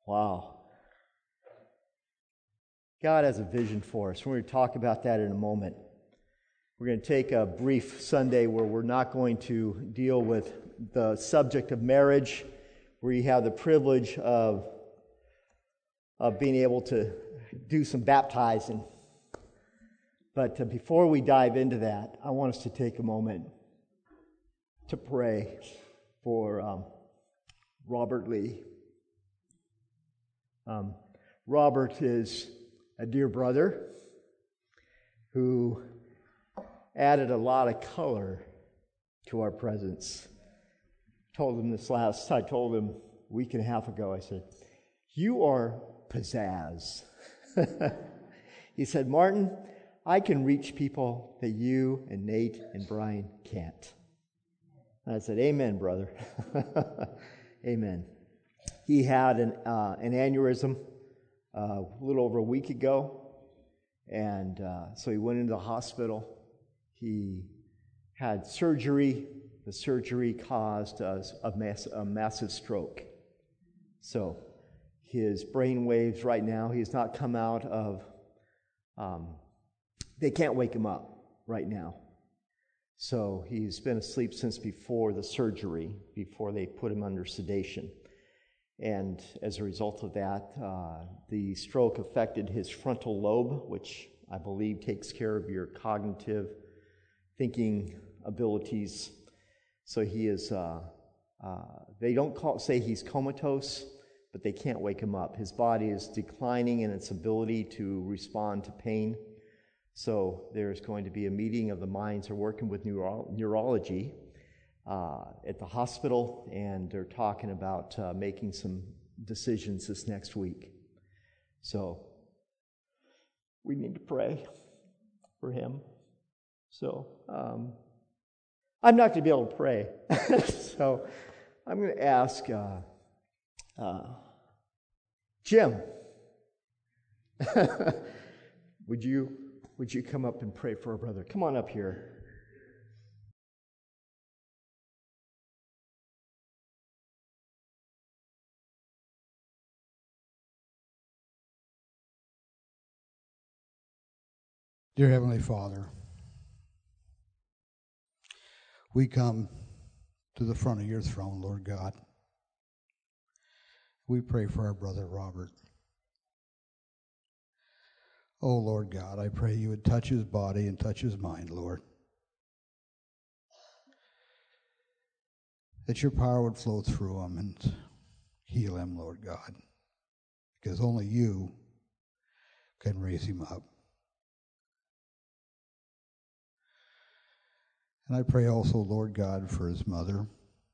Wow. God has a vision for us. We're going to talk about that in a moment. We're going to take a brief Sunday where we're not going to deal with the subject of marriage, where you have the privilege of being able to do some baptizing. But before we dive into that, I want us to take a moment to pray for Robert Lee. Robert is a dear brother who added a lot of color to our presence. I told him a week and a half ago, I said, "You are pizzazz." He said, "Martin, I can reach people that you and Nate and Brian can't." And I said, "Amen, brother." Amen. He had an aneurysm a little over a week ago, and so he went into the hospital. He had surgery. The surgery caused a massive stroke. So his brain waves right now, he's not come out of, they can't wake him up right now. So he's been asleep since before the surgery, before they put him under sedation. And as a result of that, the stroke affected his frontal lobe, which I believe takes care of your cognitive thinking abilities. So he is, they don't say he's comatose, but they can't wake him up. His body is declining in its ability to respond to pain. So there's going to be a meeting of the minds. They're working with neurology at the hospital, and they're talking about making some decisions this next week. So we need to pray for him. So I'm not going to be able to pray. So I'm going to ask Jim, would you come up and pray for our brother? Come on up here. Dear Heavenly Father, we come to the front of your throne, Lord God. We pray for our brother Robert. Oh, Lord God, I pray you would touch his body and touch his mind, Lord. That your power would flow through him and heal him, Lord God. Because only you can raise him up. And I pray also, Lord God, for his mother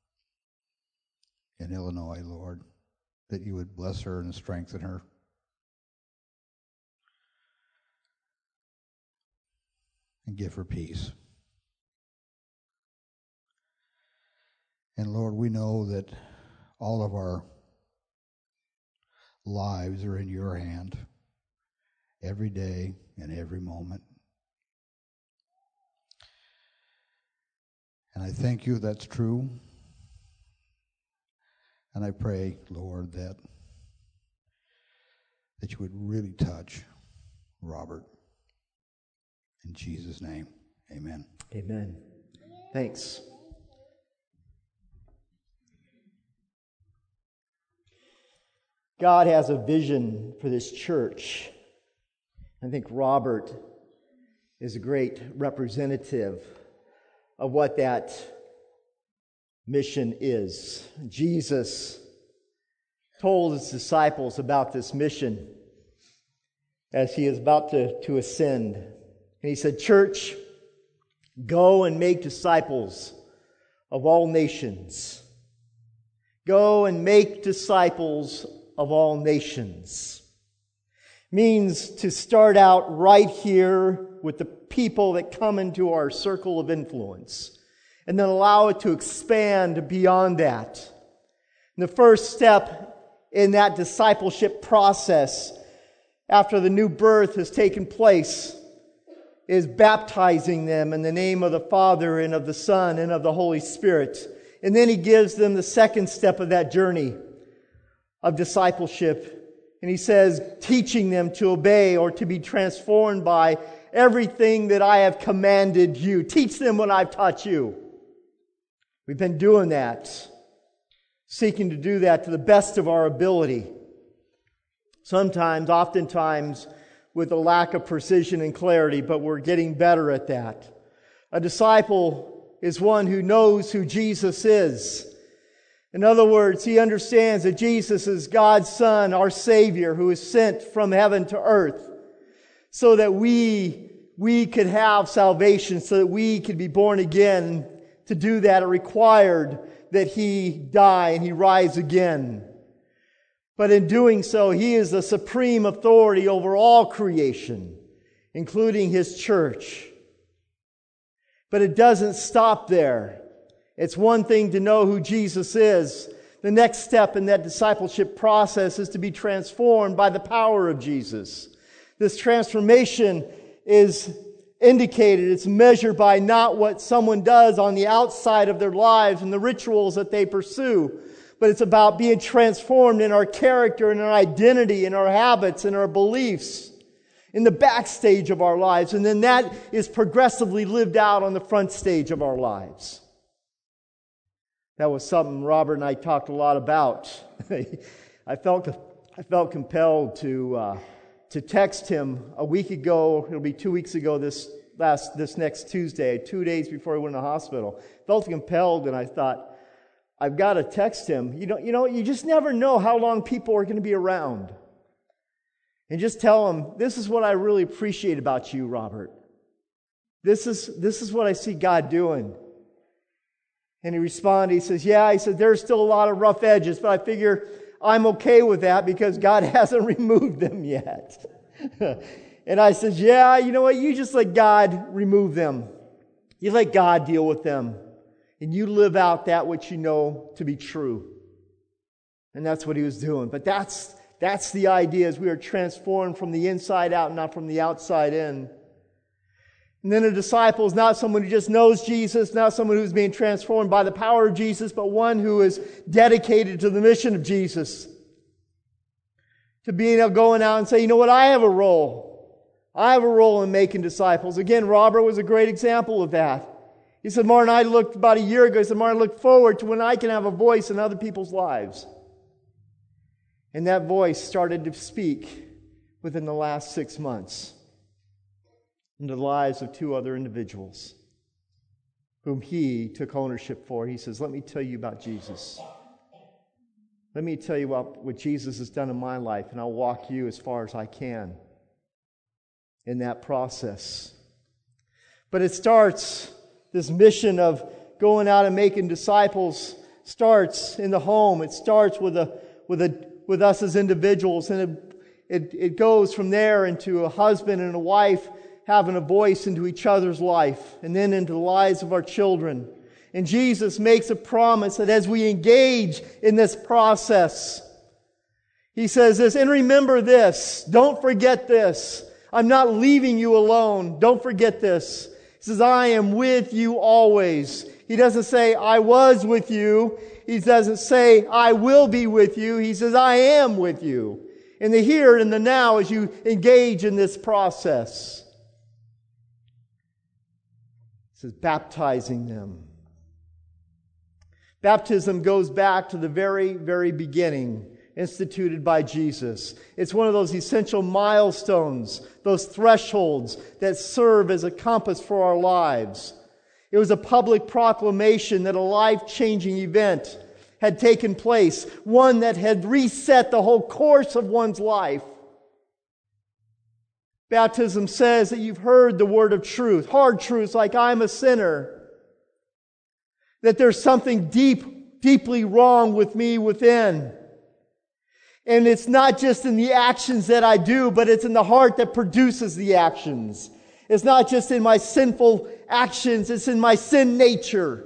in Illinois, Lord, that you would bless her and strengthen her. And give her peace. And Lord, we know that all of our lives are in your hand every day and every moment. And I thank you that's true. And I pray, Lord, that you would really touch Robert. In Jesus' name, amen. Amen. Thanks. God has a vision for this church. I think Robert is a great representative of what that mission is. Jesus told his disciples about this mission as he is about to ascend. And he said, "Church, go and make disciples of all nations. Go and make disciples of all nations." Means to start out right here with the people that come into our circle of influence, and then allow it to expand beyond that. And the first step in that discipleship process, after the new birth has taken place, is baptizing them in the name of the Father and of the Son and of the Holy Spirit. And then he gives them the second step of that journey of discipleship. And he says, teaching them to obey or to be transformed by everything that I have commanded you. Teach them what I've taught you. We've been doing that, seeking to do that to the best of our ability. Sometimes, oftentimes, with a lack of precision and clarity, but we're getting better at that. A disciple is one who knows who Jesus is. In other words, he understands that Jesus is God's Son, our Savior, who is sent from heaven to earth so that we could have salvation, so that we could be born again. To do that, it required that He die and He rise again. But in doing so, He is the supreme authority over all creation, including His church. But it doesn't stop there. It's one thing to know who Jesus is. The next step in that discipleship process is to be transformed by the power of Jesus. This transformation is indicated, it's measured by not what someone does on the outside of their lives and the rituals that they pursue, but it's about being transformed in our character, in our identity, in our habits, in our beliefs, in the backstage of our lives. And then that is progressively lived out on the front stage of our lives. That was something Robert and I talked a lot about. I felt compelled to text him a week ago. It'll be 2 weeks ago this next Tuesday, 2 days before he went to the hospital. Felt compelled, and I thought, I've got to text him. You just never know how long people are going to be around. And just tell him, this is what I really appreciate about you, Robert. This is what I see God doing. And he responded, he says, yeah, he said, there's still a lot of rough edges, but I figure I'm okay with that because God hasn't removed them yet. And I said, yeah, you know what? You just let God remove them. You let God deal with them. And you live out that which you know to be true. And that's what he was doing. But that's the idea, is we are transformed from the inside out, not from the outside in. And then a disciple is not someone who just knows Jesus, not someone who's being transformed by the power of Jesus, but one who is dedicated to the mission of Jesus. To being able to go out and say, you know what, I have a role. I have a role in making disciples. Again, Robert was a great example of that. He said, Martin, I looked about a year ago, he said, Martin, I look forward to when I can have a voice in other people's lives. And that voice started to speak within the last 6 months into the lives of 2 other individuals whom he took ownership for. He says, let me tell you about Jesus. Let me tell you about what Jesus has done in my life, and I'll walk you as far as I can in that process. But it starts, this mission of going out and making disciples starts in the home. It starts with us as individuals, and it goes from there into a husband and a wife having a voice into each other's life, and then into the lives of our children. And Jesus makes a promise that as we engage in this process, He says this, and remember this, don't forget this. I'm not leaving you alone. Don't forget this. He says, I am with you always. He doesn't say, I was with you. He doesn't say, I will be with you. He says, I am with you. In the here and the now as you engage in this process. He says, baptizing them. Baptism goes back to the very, very beginning, instituted by Jesus. It's one of those essential milestones, those thresholds that serve as a compass for our lives. It was a public proclamation that a life-changing event had taken place, one that had reset the whole course of one's life. Baptism says that you've heard the word of truth, hard truths like I'm a sinner, that there's something deeply wrong with me within. And it's not just in the actions that I do, but it's in the heart that produces the actions. It's not just in my sinful actions, it's in my sin nature.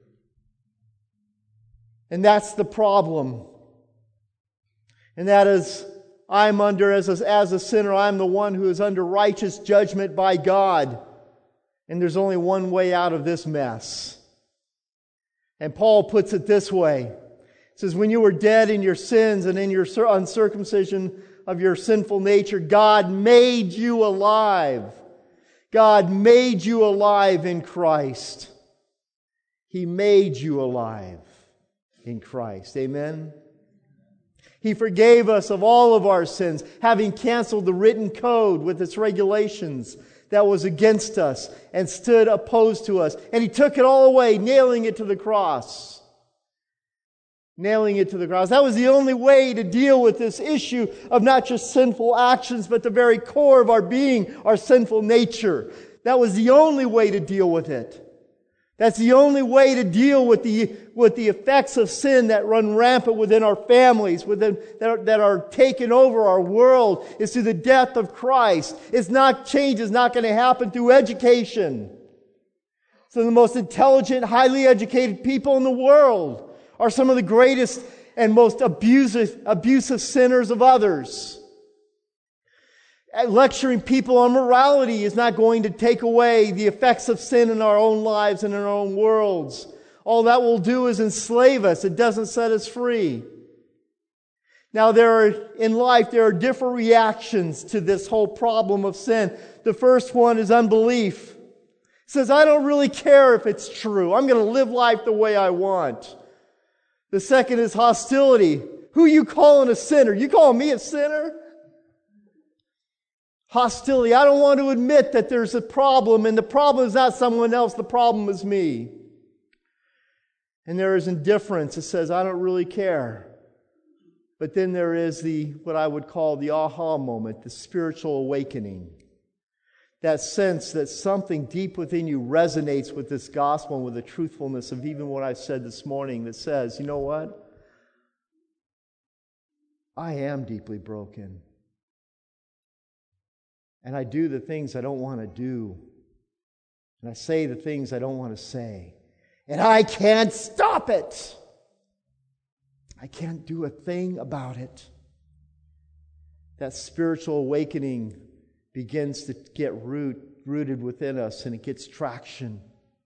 And that's the problem. And that is, I'm under, as a sinner, I'm the one who is under righteous judgment by God. And there's only one way out of this mess. And Paul puts it this way, It says, when you were dead in your sins and in your uncircumcision of your sinful nature, God made you alive. God made you alive in Christ. He made you alive in Christ. Amen? He forgave us of all of our sins, having canceled the written code with its regulations that was against us and stood opposed to us. And He took it all away, nailing it to the cross. Nailing it to the cross. That was the only way to deal with this issue of not just sinful actions, but the very core of our being, our sinful nature. That was the only way to deal with it. That's the only way to deal with the effects of sin that run rampant within our families, that are taking over our world, is through the death of Christ. Change is not going to happen through education. So the most intelligent, highly educated people in the world are some of the greatest and most abusive sinners of others. Lecturing people on morality is not going to take away the effects of sin in our own lives and in our own worlds. All that will do is enslave us. It doesn't set us free. Now, in life, there are different reactions to this whole problem of sin. The first one is unbelief. It says, I don't really care if it's true. I'm going to live life the way I want. The second is hostility. Who are you calling a sinner? You calling me a sinner? Hostility. I don't want to admit that there's a problem, and the problem is not someone else, the problem is me. And there is indifference. It says, I don't really care. But then there is what I would call the aha moment, the spiritual awakening. That sense that something deep within you resonates with this gospel and with the truthfulness of even what I said this morning, that says, you know what? I am deeply broken. And I do the things I don't want to do. And I say the things I don't want to say. And I can't stop it. I can't do a thing about it. That spiritual awakening begins to get rooted within us, and it gets traction.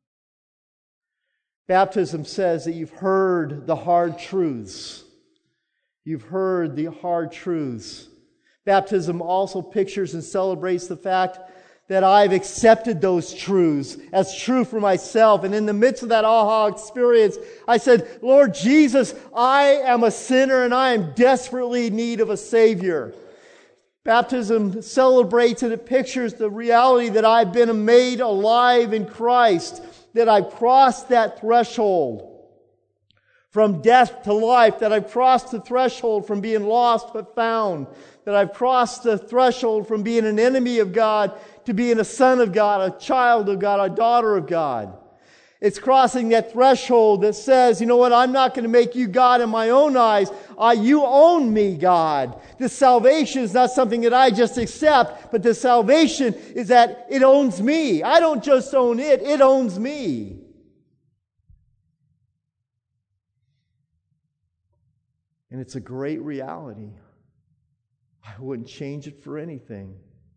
Baptism says that you've heard the hard truths. You've heard the hard truths. Baptism also pictures and celebrates the fact that I've accepted those truths as true for myself. And in the midst of that aha experience, I said, Lord Jesus, I am a sinner and I am desperately in need of a Savior. Baptism celebrates and it pictures the reality that I've been made alive in Christ, that I've crossed that threshold from death to life, that I've crossed the threshold from being lost but found, that I've crossed the threshold from being an enemy of God to being a son of God, a child of God, a daughter of God. It's crossing that threshold that says, you know what, I'm not going to make you God in my own eyes. You own me, God. This salvation is not something that I just accept, but the salvation is that it owns me. I don't just own it, it owns me. And it's a great reality. I wouldn't change it for anything.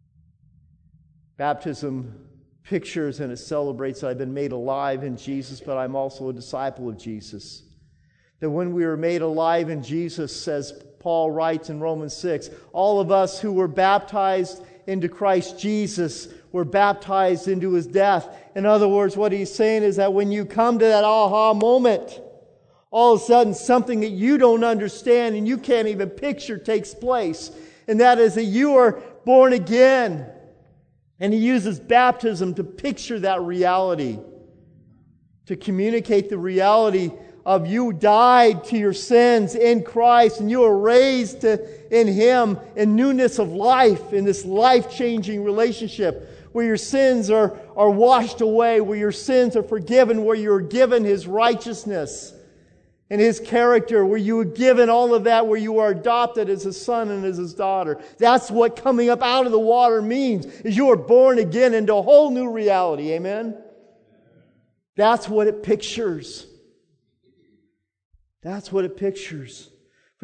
Baptism pictures and it celebrates that I've been made alive in Jesus, but I'm also a disciple of Jesus. That when we were made alive in Jesus, as Paul writes in Romans 6, all of us who were baptized into Christ Jesus were baptized into His death. In other words, what he's saying is that when you come to that aha moment, all of a sudden something that you don't understand and you can't even picture takes place. And that is that you are born again. And he uses baptism to picture that reality, to communicate the reality of you died to your sins in Christ and you are raised in Him in newness of life, in this life-changing relationship where your sins are washed away, where your sins are forgiven, where you are given His righteousness and His character, where you are given all of that, where you are adopted as His son and as His daughter. That's what coming up out of the water means, is you are born again into a whole new reality. Amen? That's what it pictures. That's what it pictures. For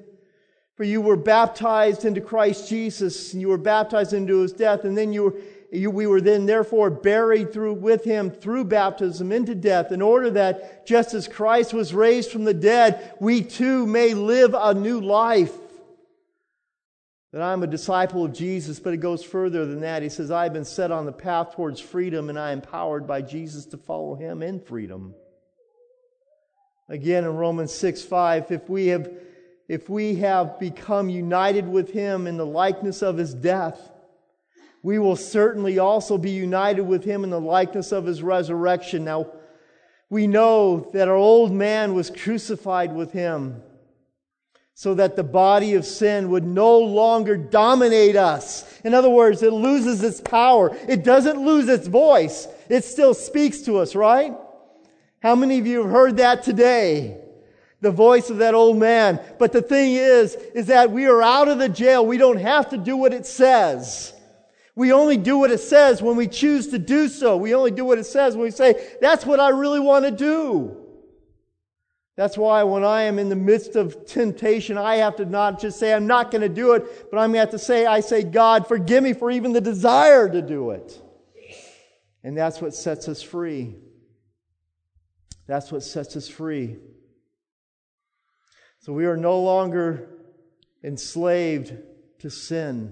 you were baptized into Christ Jesus, and you were baptized into His death, and then you We were then therefore buried with Him through baptism into death, in order that just as Christ was raised from the dead, we too may live a new life. That I'm a disciple of Jesus, but it goes further than that. He says, I've been set on the path towards freedom, and I am empowered by Jesus to follow Him in freedom. Again, in Romans 6:5, if we have become united with Him in the likeness of His death, we will certainly also be united with Him in the likeness of His resurrection. Now, we know that our old man was crucified with Him, so that the body of sin would no longer dominate us. In other words, it loses its power. It doesn't lose its voice. It still speaks to us, right? How many of you have heard that today? The voice of that old man. But the thing is that we are out of the jail. We don't have to do what it says. We only do what it says when we choose to do so. We only do what it says when we say, that's what I really want to do. That's why when I am in the midst of temptation, I have to not just say, I'm not going to do it, but I'm going to have to say, I say, God, forgive me for even the desire to do it. And that's what sets us free. That's what sets us free. So we are no longer enslaved to sin.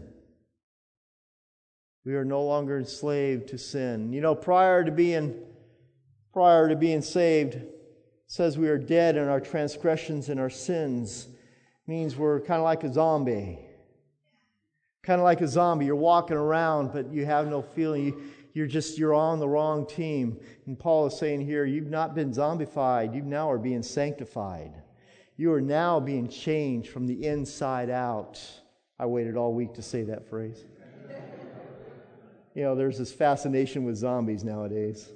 We are no longer enslaved to sin. You know, prior to being saved, it says we are dead in our transgressions and our sins. It means we're kind of like a zombie. Kind of like a zombie. You're walking around, but you have no feeling. You're on the wrong team. And Paul is saying here, you've not been zombified. You now are being sanctified. You are now being changed from the inside out. I waited all week to say that phrase. You know, there's this fascination with zombies nowadays.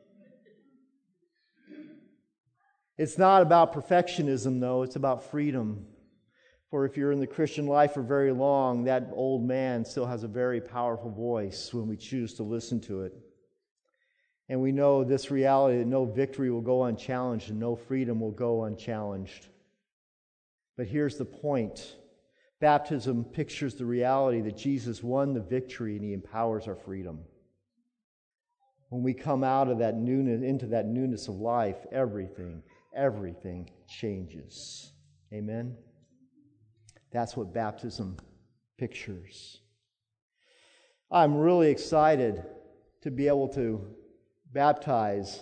It's not about perfectionism, though. It's about freedom. For if you're in the Christian life for very long, that old man still has a very powerful voice when we choose to listen to it. And we know this reality that no victory will go unchallenged and no freedom will go unchallenged. But here's the point. Baptism pictures the reality that Jesus won the victory and He empowers our freedom. When we come out of that newness, into that newness of life, everything changes. Amen? That's what baptism pictures. I'm really excited to be able to baptize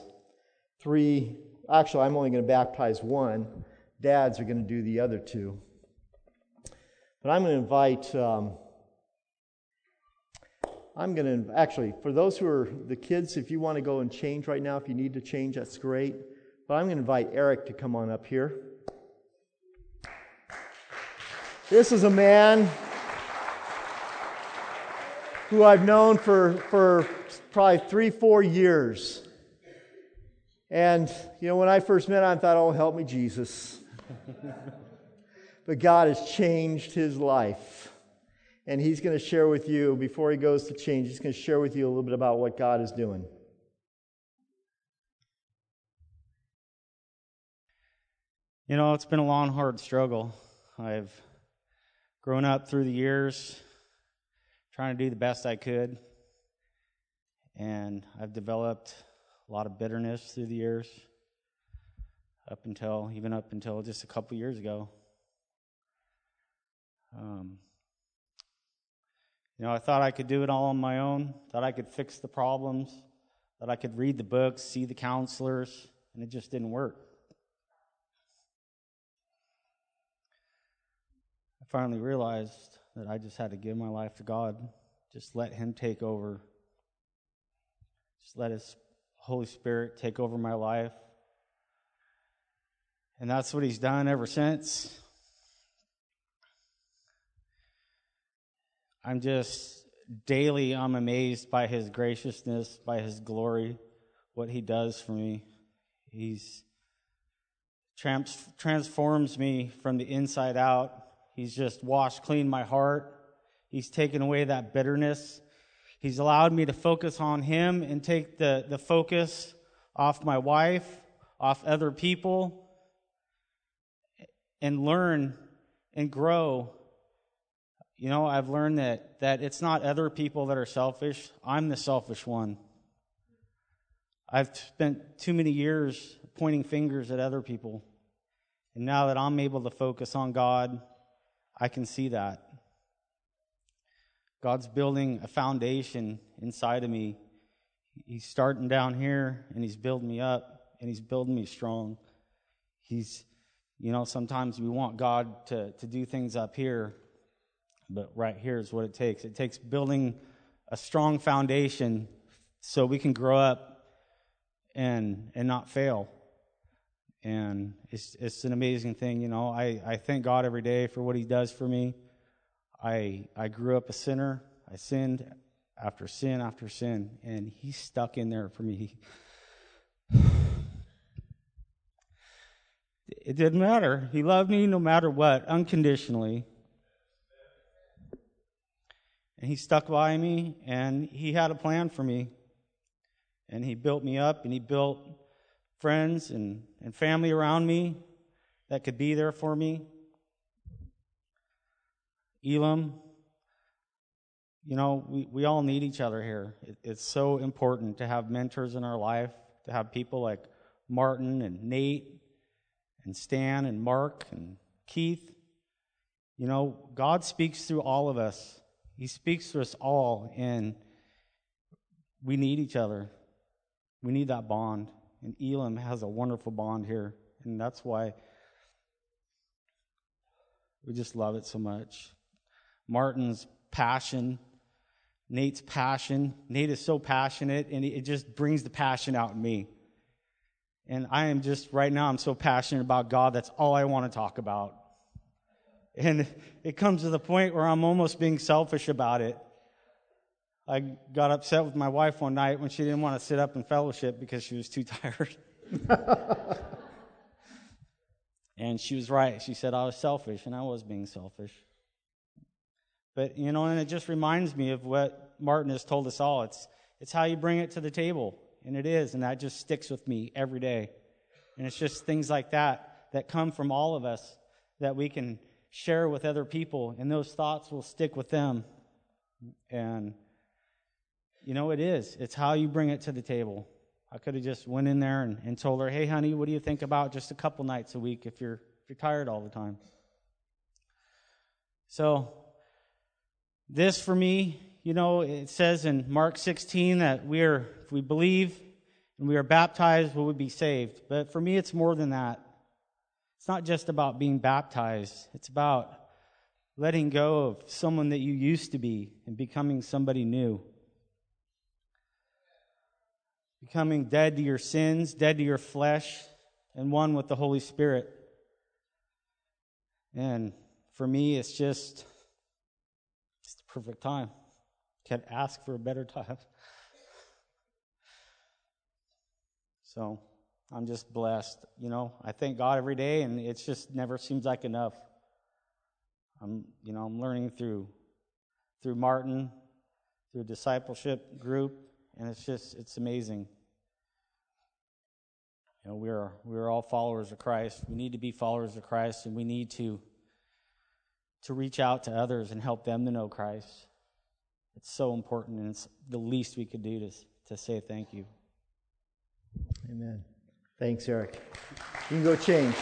I'm only going to baptize one. Dads are going to do the other two. But I'm going to invite, for those who are the kids, if you want to go and change right now, if you need to change, that's great. But I'm going to invite Eric to come on up here. This is a man who I've known for probably 3-4 years. And, you know, when I first met him, I thought, oh, help me, Jesus. But God has changed his life. And he's going to share with you, before he goes to change, he's going to share with you a little bit about what God is doing. You know, it's been a long, hard struggle. I've grown up through the years trying to do the best I could. And I've developed a lot of bitterness through the years, up until just a couple years ago. You know, I thought I could do it all on my own, thought I could fix the problems, thought I could read the books, see the counselors, and it just didn't work. I finally realized that I just had to give my life to God, just let Him take over, just let His Holy Spirit take over my life. And that's what He's done ever since. I'm amazed by His graciousness, by His glory, what He does for me. He's transforms me from the inside out. He's just washed clean my heart. He's taken away that bitterness. He's allowed me to focus on Him and take the focus off my wife, off other people, and learn and grow, I've learned that it's not other people that are selfish. I'm the selfish one. I've spent too many years pointing fingers at other people. And now that I'm able to focus on God, I can see that. God's building a foundation inside of me. He's starting down here, and He's building me up, and He's building me strong. Sometimes we want God to do things up here, but right here is what it takes. It takes building a strong foundation so we can grow up and not fail. And it's an amazing thing, I thank God every day for what He does for me. I grew up a sinner. I sinned after sin after sin, and He's stuck in there for me. It didn't matter. He loved me no matter what, unconditionally. And He stuck by me, and He had a plan for me. And He built me up, and He built friends and family around me that could be there for me. Elam, we all need each other here. It's so important to have mentors in our life, to have people like Martin and Nate and Stan and Mark and Keith. God speaks through all of us. He speaks to us all, and we need each other. We need that bond. And Elam has a wonderful bond here, and that's why we just love it so much. Martin's passion, Nate's passion. Nate is so passionate, and it just brings the passion out in me. And I am just, right now, I'm so passionate about God, that's all I want to talk about. And it comes to the point where I'm almost being selfish about it. I got upset with my wife one night when she didn't want to sit up in fellowship because she was too tired. And she was right. She said I was selfish, and I was being selfish. But, and it just reminds me of what Martin has told us all. It's how you bring it to the table, and it is, and that just sticks with me every day. And it's just things like that come from all of us that we can share with other people, and those thoughts will stick with them. And, it is. It's how you bring it to the table. I could have just went in there and told her, hey, honey, what do you think about just a couple nights a week if you're tired all the time? So this for me, it says in Mark 16 that if we believe and we are baptized, we will be saved. But for me, it's more than that. It's not just about being baptized. It's about letting go of someone that you used to be and becoming somebody new. Becoming dead to your sins, dead to your flesh, and one with the Holy Spirit. And for me, it's the perfect time. Can't ask for a better time. So I'm just blessed. I thank God every day, and it just never seems like enough. I'm learning through Martin, through a discipleship group, and it's amazing. We're all followers of Christ. We need to be followers of Christ, and we need to reach out to others and help them to know Christ. It's so important, and it's the least we could do to say thank you. Amen. Thanks, Eric. You can go change.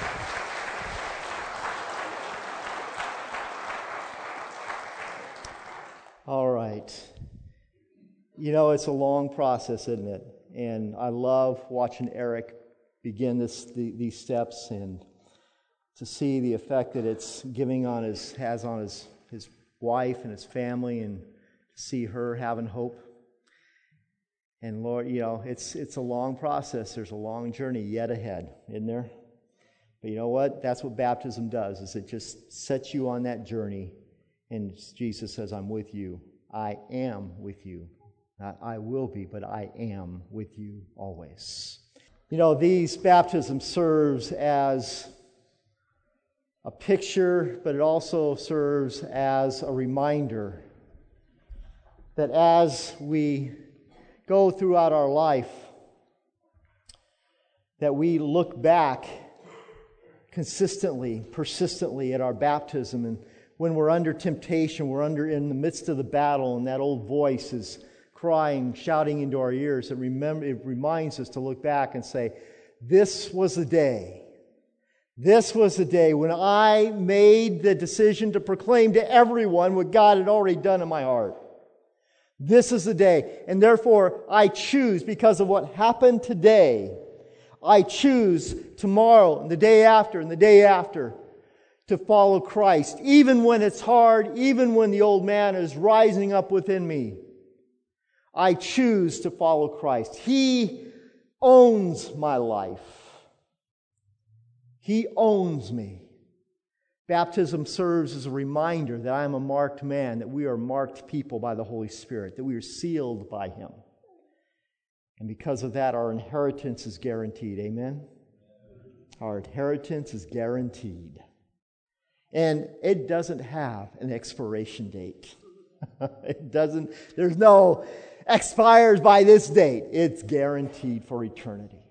All right. It's a long process, isn't it? And I love watching Eric begin these steps and to see the effect that it's has on his wife and his family, and to see her having hope. And Lord, it's a long process. There's a long journey yet ahead, isn't there? But you know what? That's what baptism does, is it just sets you on that journey. And Jesus says, I'm with you. I am with you. Not I will be, but I am with you always. These baptisms serves as a picture, but it also serves as a reminder that as we go throughout our life, that we look back consistently, persistently at our baptism, and when we're under temptation, we're in the midst of the battle, and that old voice is crying, shouting into our ears, it reminds us to look back and say, this was the day. This was the day when I made the decision to proclaim to everyone what God had already done in my heart. This is the day. And therefore, I choose, because of what happened today, I choose tomorrow and the day after to follow Christ. Even when it's hard, even when the old man is rising up within me, I choose to follow Christ. He owns my life. He owns me. Baptism serves as a reminder that I am a marked man, that we are marked people by the Holy Spirit, that we are sealed by Him. And because of that, our inheritance is guaranteed. Amen? Our inheritance is guaranteed. And it doesn't have an expiration date. There's no expires by this date. It's guaranteed for eternity.